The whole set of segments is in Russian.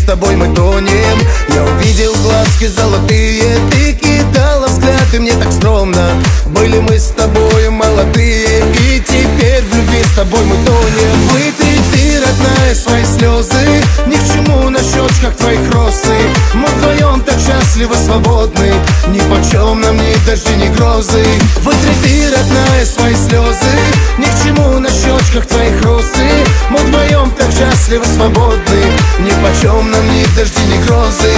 тобой мы тонем. Я увидел глазки золотые, ты кидала взгляд, и мне так скромно. Были мы с тобой молодые, и теперь в любви с тобой мы тонем. Вытри ты, родная, свои слезы, ни к чему на щечках твоих росы. Мы вдвоем так счастливы, свободны, нипочем нам ни дожди, ни грозы. Вытри ты, родная, свои слезы, ни к чему на щечках твоих росы. Мы вдвоем так счастливы, свободны, нипочем нам ни дожди, ни грозы.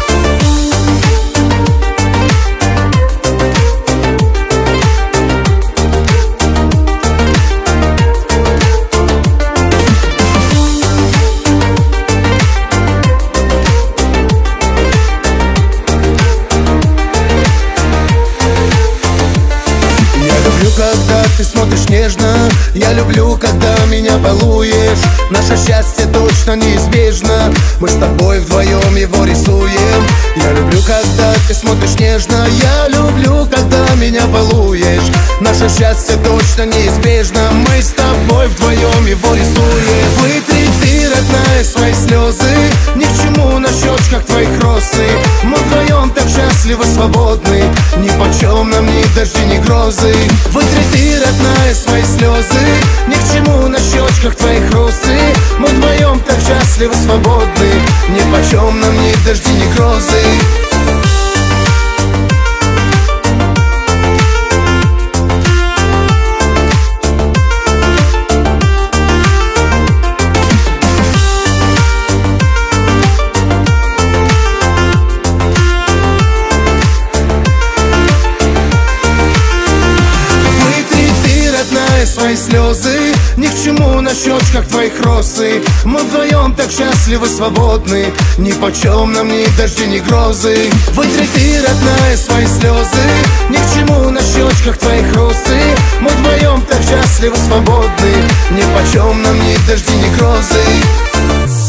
Когда ты смотришь нежно, я люблю, когда меня балуешь. Наше счастье точно неизбежно, мы с тобой вдвоем его рисуем. Я люблю, когда ты смотришь нежно, я люблю, когда меня балуешь. Наше счастье точно неизбежно, мы с тобой вдвоем его рисуем. Вытри ты, родная, свои слезы, ни к чему на щечках твоих росы. Мы вдвоем так счастливы, свободны, нипочем нам ни дожди, ни грозы. Вытри ты, родная, свои слезы, ни к чему на щечках твоих росы. Мы вдвоем так счастливы, свободны, нипочем нам ни дожди, ни грозы. Свои слезы, ни к чему на щечках твоих росы. Мы вдвоем так счастливы, свободны, нипочем нам ни дожди, ни грозы. Вытри ты, родная, свои слезы, ни к чему на щечках твоих росы. Мы вдвоем так счастливы, свободны, нипочем нам ни дожди, ни грозы.